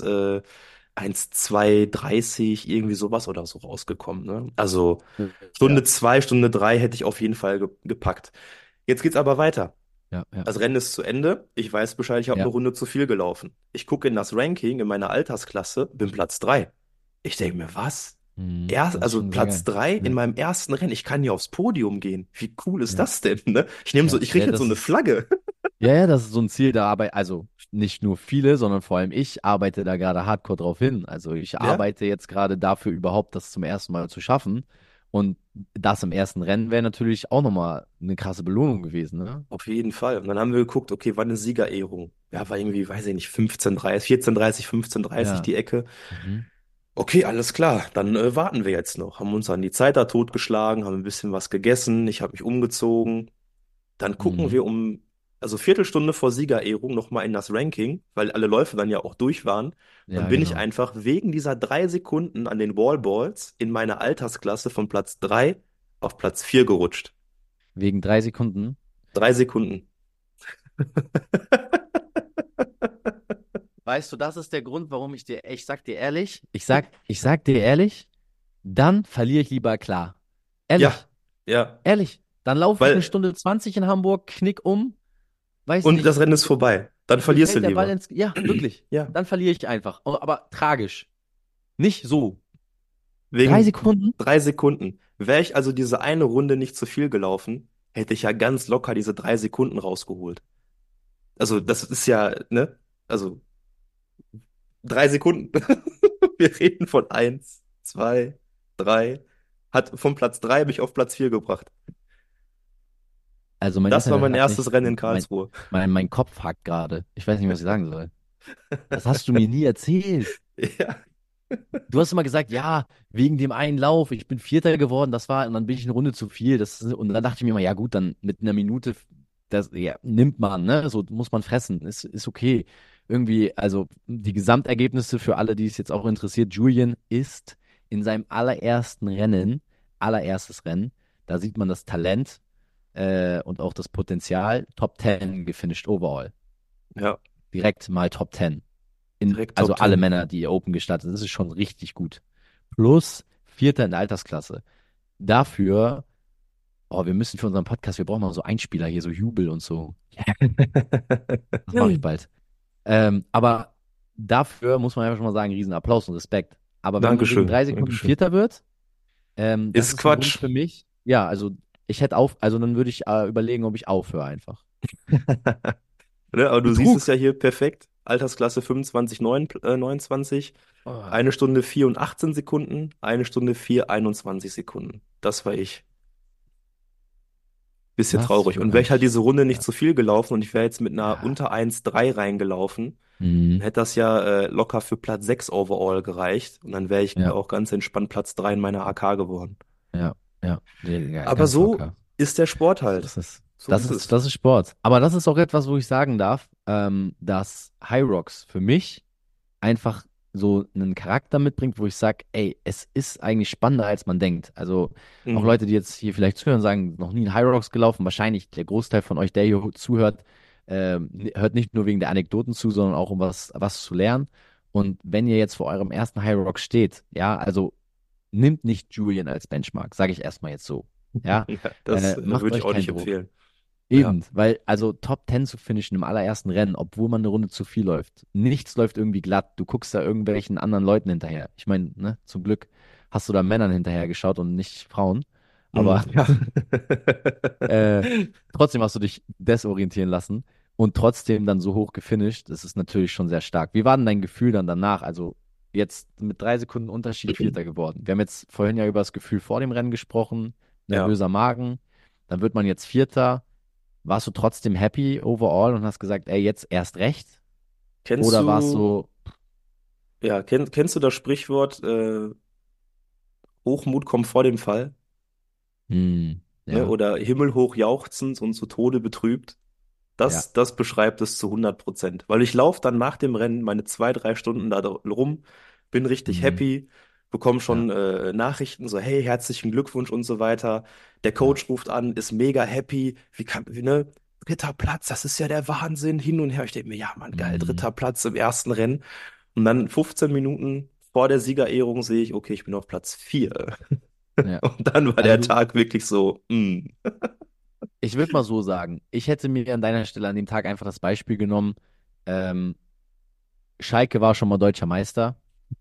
1:2:30 irgendwie sowas oder so rausgekommen. Ne? Also Ja. Stunde 2, Stunde 3 hätte ich auf jeden Fall gepackt. Jetzt geht's aber weiter. Ja. Ja. Das Rennen ist zu Ende. Ich weiß Bescheid, ich habe eine Ja. Runde zu viel gelaufen. Ich gucke in das Ranking in meiner Altersklasse, bin Platz 3. Ich denke mir, was? Das ist Also schon sehr Platz geil. 3 in Ja. meinem ersten Rennen. Ich kann hier aufs Podium gehen. Wie cool ist Ja. das denn? Ne? Ja. Ich kriege Ja, jetzt so das eine ist. Flagge. Ja, ja, das ist so ein Ziel der Arbeit. Also nicht nur viele, sondern vor allem ich arbeite da gerade hardcore drauf hin. Also ich Ja? arbeite jetzt gerade dafür, überhaupt das zum ersten Mal zu schaffen. Und das im ersten Rennen wäre natürlich auch nochmal eine krasse Belohnung gewesen, ne? Auf jeden Fall. Und dann haben wir geguckt, okay, wann ist Siegerehrung? Ja, war irgendwie, weiß ich nicht, 15:30, 14:30, 15:30 Ja. die Ecke. Mhm. Okay, alles klar, dann warten wir jetzt noch. Haben uns an die Zeit da totgeschlagen, haben ein bisschen was gegessen, ich habe mich umgezogen. Dann gucken Mhm. wir also Viertelstunde vor Siegerehrung nochmal in das Ranking, weil alle Läufe dann ja auch durch waren. Dann Ja, bin ich genau. einfach wegen dieser 3 Sekunden an den Wallballs in meiner Altersklasse von Platz 3 auf Platz 4 gerutscht. Wegen 3 Sekunden. 3 Sekunden. Weißt du, das ist der Grund, warum ich sag dir ehrlich, ich sag dir ehrlich, dann verliere ich lieber klar. Ja, Ehrlich, ja, ehrlich. Dann laufe ich eine weil, Stunde 20 in Hamburg, knick um, weiß und das nicht, Rennen ist vorbei. Dann mir verlierst du fällt der Ball lieber. ins, ja, wirklich. Ja, Dann verliere ich einfach. Aber tragisch. Nicht so. drei wegen Sekunden? 3 Sekunden. Wäre ich also diese eine Runde nicht zu viel gelaufen, hätte ich ja ganz locker diese 3 Sekunden rausgeholt. Also, das ist ja, ne? Also, 3 Sekunden. Wir reden von 1, 2, 3. Hat vom Platz 3 mich auf Platz 4 gebracht. Also mein Das war Internet mein hat erstes nicht, Rennen in mein, Karlsruhe. mein Kopf hackt gerade. Ich weiß nicht, was ich sagen soll. Das hast du mir nie erzählt. Ja. Du hast immer gesagt, ja, wegen dem einen Lauf, ich bin Vierter geworden, das war, und dann bin ich eine Runde zu viel. Und dann dachte ich mir immer, ja gut, dann mit einer Minute, das ja, nimmt man, ne? So muss man fressen, ist okay. Irgendwie, also die Gesamtergebnisse für alle, die es jetzt auch interessiert, Julian ist in seinem allererstes Rennen, da sieht man das Talent und auch das Potenzial, Top 10 gefinisht overall. Ja, Direkt mal Top 10 direkt also Top alle 10. Männer, die Open gestartet sind. Das ist schon richtig gut. Plus Vierter in der Altersklasse. Dafür, oh, wir müssen für unseren Podcast, wir brauchen noch so Einspieler hier, so Jubel und so. Das mache ich bald. Aber dafür muss man einfach schon mal sagen, riesen Applaus und Respekt. Aber wenn man wegen Dankeschön, 3 Sekunden Dankeschön. Vierter wird, das Ist ist ein Grund Quatsch. für mich. Ja, also also dann würde ich überlegen, ob ich aufhöre einfach. Ne, aber du siehst es Betrug. ja hier perfekt. Altersklasse 25, 29. Oh, 1 Stunde 4 und 18 Sekunden. 1 Stunde 4, 21 Sekunden. Das war ich. Bisschen was traurig. für Und wäre ein ich halt diese Runde nicht Ja. zu viel gelaufen und ich wäre jetzt mit einer Ja. unter 1,3 reingelaufen, dann Mhm. hätte das ja locker für Platz 6 overall gereicht. Und dann wäre ich Ja. auch ganz entspannt Platz 3 in meiner AK geworden. Ja. Ja. Ja, Aber ganz so locker. ist der Sport So halt. ist es. So ist es. Das ist Sport. Aber das ist auch etwas, wo ich sagen darf, dass High Rocks für mich einfach so einen Charakter mitbringt, wo ich sage, ey, es ist eigentlich spannender, als man denkt. Also auch Mhm. Leute, die jetzt hier vielleicht zuhören, sagen, noch nie in High Rocks gelaufen. Wahrscheinlich der Großteil von euch, der hier zuhört, hört nicht nur wegen der Anekdoten zu, sondern auch um was zu lernen. Und wenn ihr jetzt vor eurem ersten High Rock steht, ja, also nimmt nicht Julian als Benchmark, sage ich erstmal jetzt so. Ja, Ja, das macht würde ich euch auch keinen nicht Druck. empfehlen. Ja. Eben, weil also Top 10 zu finishen im allerersten Rennen, obwohl man eine Runde zu viel läuft. Nichts läuft irgendwie glatt. Du guckst da irgendwelchen anderen Leuten hinterher. Ich meine, ne, zum Glück hast du da Männern hinterher geschaut und nicht Frauen. Mhm. Aber Ja. äh, trotzdem hast du dich desorientieren lassen und trotzdem dann so hoch gefinisht. Das ist natürlich schon sehr stark. Wie war denn dein Gefühl dann danach? Also jetzt mit 3 Sekunden Unterschied Vierter geworden. Wir haben jetzt vorhin ja über das Gefühl vor dem Rennen gesprochen, Ja. nervöser Magen. Dann wird man jetzt Vierter. Warst du trotzdem happy overall und hast gesagt, ey, jetzt erst recht? Kennst Oder war es du, so, kennst du das Sprichwort, Hochmut kommt vor dem Fall? Ne? ja, Oder himmelhoch jauchzend und zu Tode betrübt? ja, Das beschreibt es zu 100%. Weil ich laufe dann nach dem Rennen meine 2, 3 Stunden da rum, bin richtig hm, happy, bekomme ja, schon Nachrichten, so, hey, herzlichen Glückwunsch und so weiter. Der ja, Coach ruft an, ist mega happy. Ne? Dritter Platz, das ist ja der Wahnsinn, hin und her. Ich denke mir, ja, Mann, geil, hm, dritter Platz im ersten Rennen. Und dann 15 Minuten vor der Siegerehrung sehe ich, okay, ich bin auf Platz 4. ja. Und dann war Also der du, Tag wirklich so, ich würde mal so sagen, ich hätte mir an deiner Stelle an dem Tag einfach das Beispiel genommen, ähm, Schalke war schon mal deutscher Meister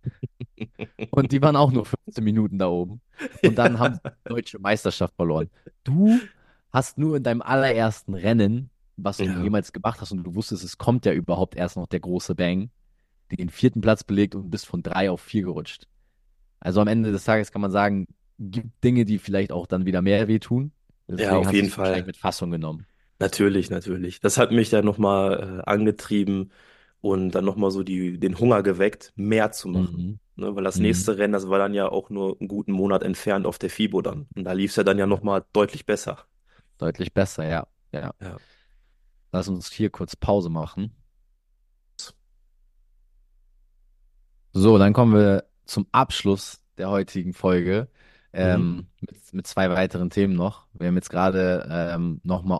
und die waren auch nur 15 Minuten da oben. Und dann haben sie ja, die deutsche Meisterschaft verloren. Du hast nur in deinem allerersten Rennen, was du ja, jemals gemacht hast und du wusstest, es kommt ja überhaupt erst noch der große Bang, den vierten Platz belegt und bist von 3 auf 4 gerutscht. Also am Ende des Tages kann man sagen, gibt Dinge, die vielleicht auch dann wieder mehr wehtun. Ja, Deswegen auf hast du jeden es wahrscheinlich Fall. mit Fassung genommen. Natürlich, natürlich. Das hat mich dann nochmal angetrieben und dann nochmal so den Hunger geweckt, mehr zu machen. Mhm. Ne, weil das Mhm. nächste Rennen, das war dann ja auch nur einen guten Monat entfernt auf der FIBO dann. Und da lief es ja dann ja Ja. nochmal deutlich besser. Deutlich besser, ja. Ja. Ja. Lass uns hier kurz Pause machen. So, dann kommen wir zum Abschluss der heutigen Folge Mhm. mit zwei weiteren Themen noch. Wir haben jetzt gerade nochmal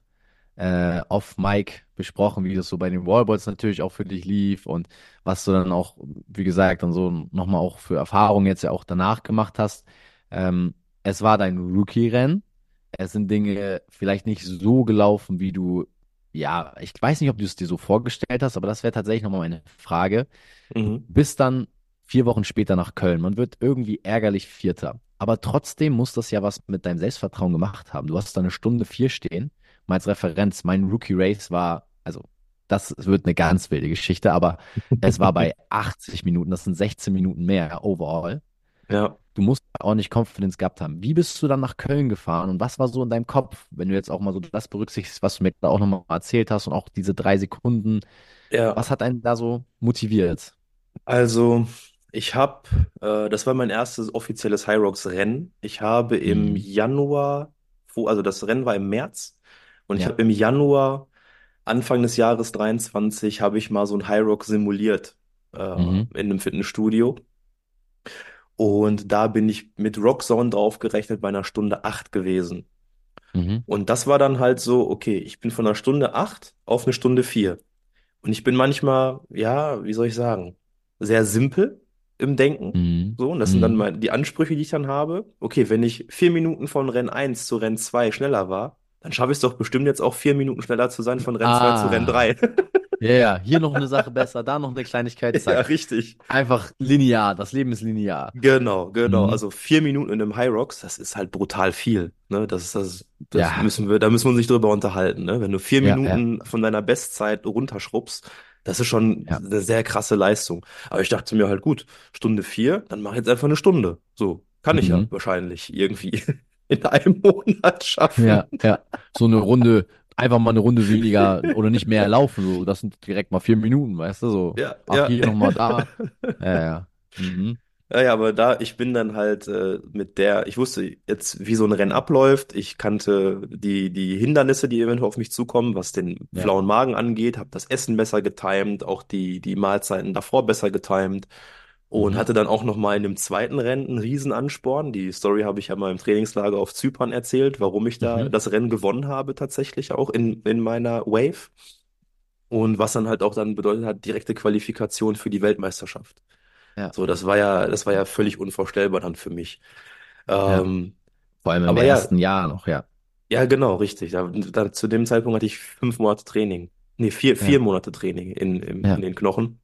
off Mic besprochen, wie das so bei den Wallballs natürlich auch für dich lief und was du dann auch, wie gesagt, dann so nochmal auch für Erfahrungen jetzt ja auch danach gemacht hast. Es war dein Rookie-Rennen. Es sind Dinge vielleicht nicht so gelaufen, wie du, ja, ich weiß nicht, ob du es dir so vorgestellt hast, aber das wäre tatsächlich nochmal eine Frage. Du Mhm. bist dann 4 Wochen später nach Köln. Man wird irgendwie ärgerlich Vierter. Aber trotzdem muss das ja was mit deinem Selbstvertrauen gemacht haben. Du hast da eine Stunde 4 stehen. Mal als Referenz, mein Rookie Race war, also das wird eine ganz wilde Geschichte, aber es war bei 80 Minuten, das sind 16 Minuten mehr overall. Ja. Du musst ordentlich Confidence gehabt haben. Wie bist du dann nach Köln gefahren und was war so in deinem Kopf, wenn du jetzt auch mal so das berücksichtigst, was du mir da auch nochmal erzählt hast und auch diese 3 Sekunden, Ja. was hat einen da so motiviert? Also, ich habe, das war mein erstes offizielles Hyrox-Rennen. Ich habe im Mhm. Januar, also das Rennen war im März, und ich Ja. habe im Januar, Anfang des Jahres 23, habe ich mal so ein Hyrox simuliert, Mhm. in einem Fitnessstudio. Und da bin ich mit Rockzone draufgerechnet bei einer Stunde 8 gewesen. Mhm. Und das war dann halt so, okay, ich bin von einer Stunde 8 auf eine Stunde 4. Und ich bin manchmal, ja, wie soll ich sagen, sehr simpel im Denken. Mhm. So, und das sind dann Mhm. mal die Ansprüche, die ich dann habe. Okay, wenn ich 4 Minuten von Rennen 1 zu Rennen 2 schneller war, dann schaffe ich es doch bestimmt jetzt auch 4 Minuten schneller zu sein von Rennen 2 zu Rennen Ah, 3. ja, ja, hier noch eine Sache besser, da noch eine Kleinigkeit, Ja, zack. richtig. Einfach linear, das Leben ist linear. Genau, genau. Mhm. Also 4 Minuten in einem High Rocks, das ist halt brutal viel. Ne? Das Ja, müssen wir, da müssen wir uns nicht drüber unterhalten. Ne? Wenn du vier ja, ja, Minuten von deiner Bestzeit runterschrubbst, das ist schon ja. eine sehr krasse Leistung. Aber ich dachte mir halt, gut, Stunde 4, dann mach ich jetzt einfach eine Stunde. So, kann ich ja Mhm. wahrscheinlich irgendwie in einem Monat schaffen. Ja, ja. So eine Runde, einfach mal eine Runde weniger oder nicht mehr laufen, so, das sind direkt mal 4 Minuten, weißt du, so. Ja, Ach, ja. hier nochmal da. Ja, ja. Mhm. Ja, ja, aber ich bin dann halt ich wusste jetzt, wie so ein Rennen abläuft. Ich kannte die Hindernisse, die eventuell auf mich zukommen, was den Ja. flauen Magen angeht, habe das Essen besser getimt, auch die Mahlzeiten davor besser getimt und Mhm. hatte dann auch noch mal in dem zweiten Rennen einen Riesenansporn. Die Story habe ich ja mal im Trainingslager auf Zypern erzählt, warum ich da Mhm. das Rennen gewonnen habe tatsächlich auch in meiner Wave. Und was dann halt auch dann bedeutet hat, direkte Qualifikation für die Weltmeisterschaft. Ja. So, das war ja völlig unvorstellbar dann für mich. Ja. Ähm, Vor allem im aber ja, ersten Jahr noch, ja. ja, genau, richtig. Zu dem Zeitpunkt hatte ich 5 Monate Training. Nee, vier Ja. Monate Training in Ja. den Knochen.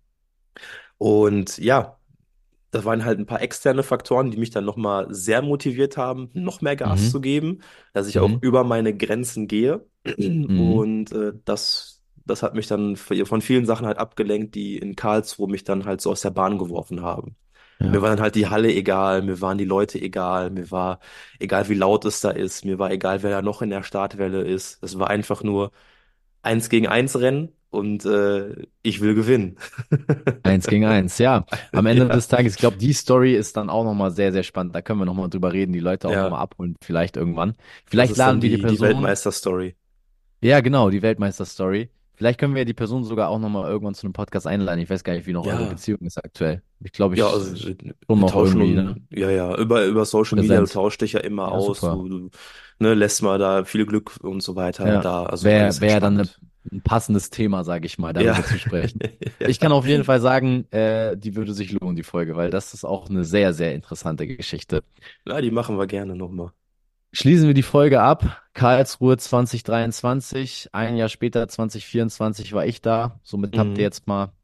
Und ja, das waren halt ein paar externe Faktoren, die mich dann nochmal sehr motiviert haben, noch mehr Gas Mhm. zu geben, dass ich auch Mhm. über meine Grenzen gehe. Mhm. Und das hat mich dann von vielen Sachen halt abgelenkt, die in Karlsruhe mich dann halt so aus der Bahn geworfen haben. Mir Ja. war dann halt die Halle egal, mir waren die Leute egal, mir war egal, wie laut es da ist, mir war egal, wer da noch in der Startwelle ist. Es war einfach nur 1 gegen 1 Rennen und ich will gewinnen. 1 gegen 1, ja. Am Ende Ja, des Tages, ich glaube, die Story ist dann auch nochmal sehr, sehr spannend. Da können wir nochmal drüber reden, die Leute auch ja, nochmal abholen, vielleicht irgendwann. das Vielleicht ist dann laden wir die die Person, Weltmeister-Story. ja, genau, die Weltmeister-Story. Vielleicht können wir die Person sogar auch nochmal irgendwann zu einem Podcast einladen. Ich weiß gar nicht, wie noch eure Ja, Beziehung ist aktuell. Ich glaube, ja, also schon wir noch tauschen irgendwie, ne? und ja, ja, über Social Media, du Präsenz. tauschst dich ja immer Ja, aus, super. du ne, lässt mal da viel Glück und so weiter Ja, da, also alles wäre dann entspannt. ein passendes Thema, sage ich mal, Ja, darüber zu sprechen. Ich kann ja, auf jeden Fall sagen, die würde sich lohnen, die Folge, weil das ist auch eine sehr, sehr interessante Geschichte. na, die machen wir gerne nochmal. Schließen wir die Folge ab. Karlsruhe 2023. Ein Jahr später, 2024, war ich da. Somit habt ihr Mhm. jetzt mal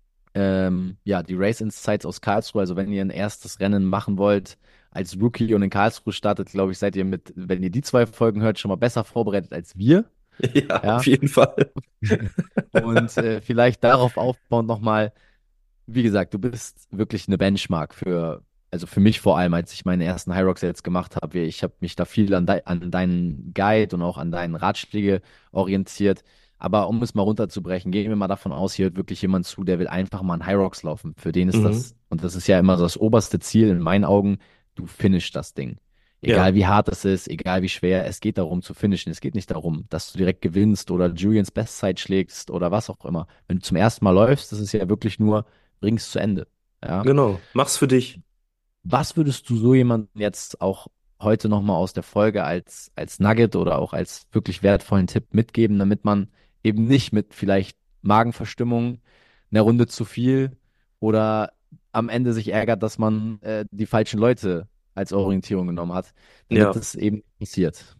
ja, die Race Insights aus Karlsruhe. Also wenn ihr ein erstes Rennen machen wollt als Rookie und in Karlsruhe startet, glaube ich, seid ihr mit, wenn ihr die 2 Folgen hört, schon mal besser vorbereitet als wir. Ja, auf Ja. jeden Fall. Und vielleicht darauf aufbauend nochmal, wie gesagt, du bist wirklich eine Benchmark für also für mich vor allem, als ich meine ersten High Rocks jetzt gemacht habe, ich habe mich da viel an deinen Guide und auch an deinen Ratschläge orientiert. Aber um es mal runterzubrechen, gehen wir mal davon aus, hier hört wirklich jemand zu, der will einfach mal einen High Rocks laufen. Für den ist Mhm. das, und das ist ja immer so das oberste Ziel in meinen Augen, du finish das Ding. Ja, Egal wie hart es ist, egal wie schwer, es geht darum zu finishen. Es geht nicht darum, dass du direkt gewinnst oder Julians Bestzeit schlägst oder was auch immer. Wenn du zum ersten Mal läufst, das ist ja wirklich nur, bring's zu Ende. Ja. genau. Mach's für dich. Was würdest du so jemandem jetzt auch heute nochmal aus der Folge als Nugget oder auch als wirklich wertvollen Tipp mitgeben, damit man eben nicht mit vielleicht Magenverstimmung, einer Runde zu viel oder am Ende sich ärgert, dass man die falschen Leute als Orientierung genommen hat, damit Ja. das eben passiert.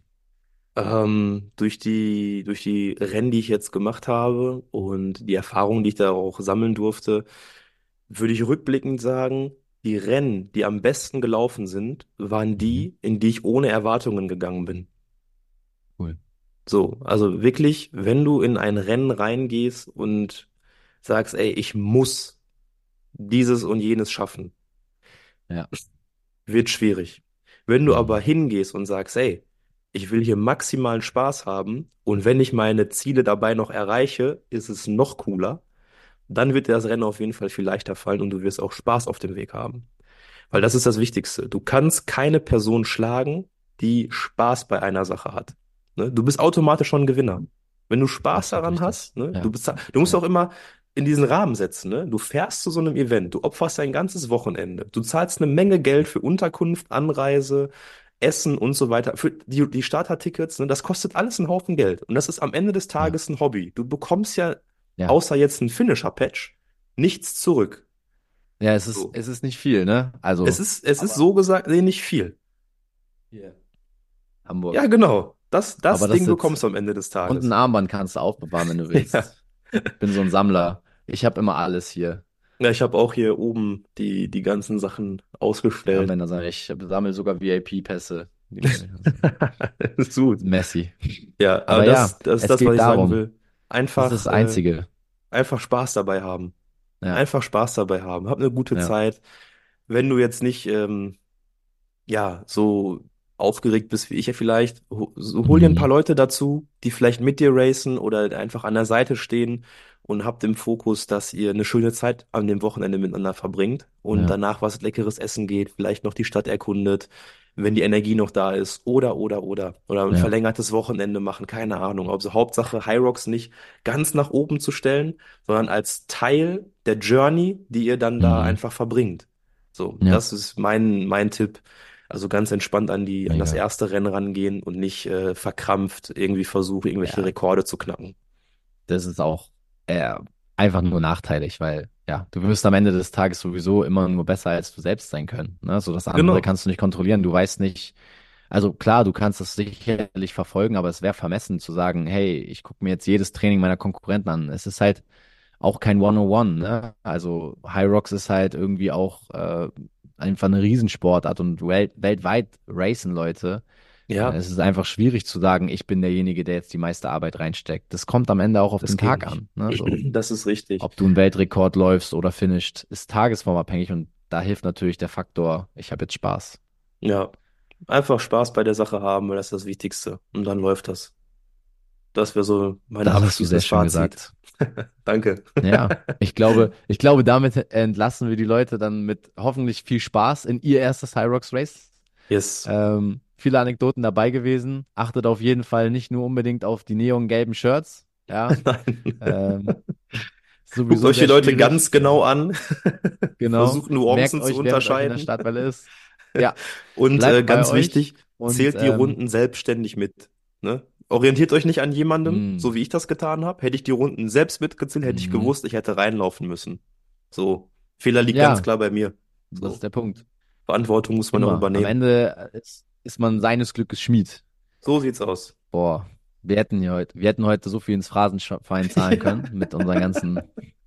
Durch die Rennen, die ich jetzt gemacht habe und die Erfahrungen, die ich da auch sammeln durfte, würde ich rückblickend sagen, die Rennen, die am besten gelaufen sind, waren Mhm. die, in die ich ohne Erwartungen gegangen bin. Cool. So, also wirklich, wenn du in ein Rennen reingehst und sagst, ey, ich muss dieses und jenes schaffen, Ja. wird schwierig. Wenn du aber Mhm. hingehst und sagst, ey, ich will hier maximalen Spaß haben und wenn ich meine Ziele dabei noch erreiche, ist es noch cooler, dann wird dir das Rennen auf jeden Fall viel leichter fallen und du wirst auch Spaß auf dem Weg haben. Weil das ist das Wichtigste. Du kannst keine Person schlagen, die Spaß bei einer Sache hat. Ne? Du bist automatisch schon ein Gewinner. Wenn du Spaß Absolut daran richtig. hast, ne? Ja. Du musst Ja. auch immer in diesen Rahmen setzen, ne? Du fährst zu so einem Event, du opferst dein ganzes Wochenende, du zahlst eine Menge Geld für Unterkunft, Anreise, Essen und so weiter, für die Startertickets, ne? Das kostet alles einen Haufen Geld. Und das ist am Ende des Ja. Tages ein Hobby. Du bekommst ja, Ja. außer jetzt ein Finisher-Patch, nichts zurück. Ja, So. es ist nicht viel, ne? Also, Es ist aber so gesagt, nee, nicht viel. hier. Ja, Hamburg. genau. Das Aber das Ding sitzt. bekommst du am Ende des Und ein Tages. Armband kannst du aufbewahren, wenn du Ja. willst. Ich bin so ein Sammler. Ich habe immer alles hier. Ja, ich habe auch hier oben die ganzen Sachen Die ausgestellt. Armbänder sage ich. Ich sammle sogar VIP-Pässe. Die muss ich lassen. Ist gut. Messi. Ja, aber Aber das, ja, das ist es das, was geht ich sagen darum. will. Das ist Einfach, das Einzige. einfach Spaß dabei haben. Ja, Einfach Spaß dabei haben. Hab eine gute ja. Zeit. Wenn du jetzt nicht, ja, so aufgeregt bist wie ich ja vielleicht, hol dir ein paar Mhm. Leute dazu, die vielleicht mit dir racen oder einfach an der Seite stehen und habt im Fokus, dass ihr eine schöne Zeit an dem Wochenende miteinander verbringt und Ja, danach was leckeres essen geht, vielleicht noch die Stadt erkundet, wenn die Energie noch da ist oder ein ja, verlängertes Wochenende machen, keine Ahnung. Also Hauptsache High Rocks nicht ganz nach oben zu stellen, sondern als Teil der Journey, die ihr dann da mhm. einfach verbringt. So, Ja, das ist mein Tipp. Also ganz entspannt an das mega. erste Rennen rangehen und nicht verkrampft irgendwie versuchen, irgendwelche Ja, Rekorde zu knacken. das ist auch äh, einfach nur nachteilig, weil ja, du wirst am Ende des Tages sowieso immer nur besser als du selbst sein können. Ne? So das andere Genau. kannst du nicht kontrollieren. Du weißt nicht, also klar, du kannst das sicherlich verfolgen, aber es wäre vermessen zu sagen, hey, ich gucke mir jetzt jedes Training meiner Konkurrenten an. Es ist halt auch kein 101, ne? Also High Rocks ist halt irgendwie auch einfach eine Riesensportart und weltweit racen Leute. Ja, Es ist einfach schwierig zu sagen, ich bin derjenige, der jetzt die meiste Arbeit reinsteckt. Das kommt am Ende auch auf das den geht Tag nicht. an. Ne? So, Das ist richtig. ob du einen Weltrekord läufst oder finisht, ist tagesformabhängig und da hilft natürlich der Faktor, ich habe jetzt Spaß. Ja. Einfach Spaß bei der Sache haben, weil das ist das Wichtigste. Und dann läuft das. Das wäre so mein Das hast du sehr abschließendes schön Fazit. gesagt. Danke. Ja, ich glaube, damit entlassen wir die Leute dann mit hoffentlich viel Spaß in ihr erstes High Rocks Race. Yes. Viele Anekdoten dabei gewesen. Achtet auf jeden Fall nicht nur unbedingt auf die neongelben Shirts. Ja, Nein. ähm, Guckt sowieso euch die sehr Leute schwierig. ganz genau an. Genau. Versucht Merkt Nuancen zu euch, während euch in der unterscheiden. Startwelle ist. Ja, Und bleibt bei ganz euch wichtig, und zählt die Runden selbstständig mit. Ne? Orientiert euch nicht an jemandem, so mh, wie ich das getan habe. Hätte ich die Runden selbst mitgezählt, hätte ich mh. gewusst, ich hätte reinlaufen müssen. So, Fehler liegt ganz Ja, klar bei mir. das ist So, der Punkt. Verantwortung muss man auch Immer. Am übernehmen. Ende ist man seines Glückes Schmied. So sieht's aus. Boah, wir hätten heute so viel ins Phrasenschwein zahlen können mit unseren ganzen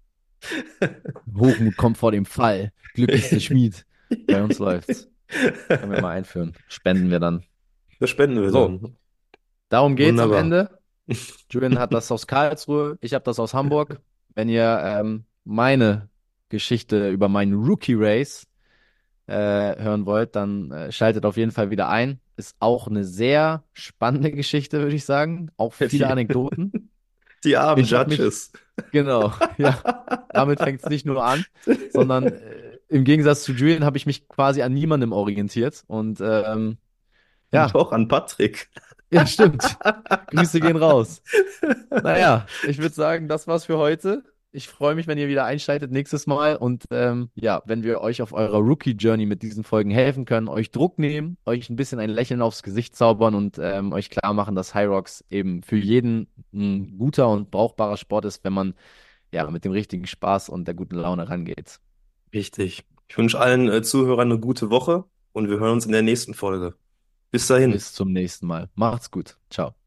Hochmut kommt vor dem Fall. Glück ist der Schmied. Bei uns läuft's. Können wir mal einführen. Spenden wir dann. Das spenden wir So, dann. darum geht's am Wunderbar. Ende. Julian hat das aus Karlsruhe, ich habe das aus Hamburg. Wenn ihr meine Geschichte über meinen Rookie Race hören wollt, dann schaltet auf jeden Fall wieder ein. Ist auch eine sehr spannende Geschichte, würde ich sagen. Auch viele Die, Anekdoten. die armen Ich habe mich, Judges. genau, ja, damit fängt es nicht nur an, sondern im Gegensatz zu Julian habe ich mich quasi an niemandem orientiert. Und ja, Doch, an Patrick. ja, stimmt. Grüße gehen raus. Naja, ich würde sagen, das war's für heute. Ich freue mich, wenn ihr wieder einschaltet nächstes Mal und ja, wenn wir euch auf eurer Rookie-Journey mit diesen Folgen helfen können, euch Druck nehmen, euch ein bisschen ein Lächeln aufs Gesicht zaubern und euch klar machen, dass High Rocks eben für jeden ein guter und brauchbarer Sport ist, wenn man ja mit dem richtigen Spaß und der guten Laune rangeht. Richtig. Ich wünsche allen Zuhörern eine gute Woche und wir hören uns in der nächsten Folge. Bis dahin. Bis zum nächsten Mal. Macht's gut. Ciao.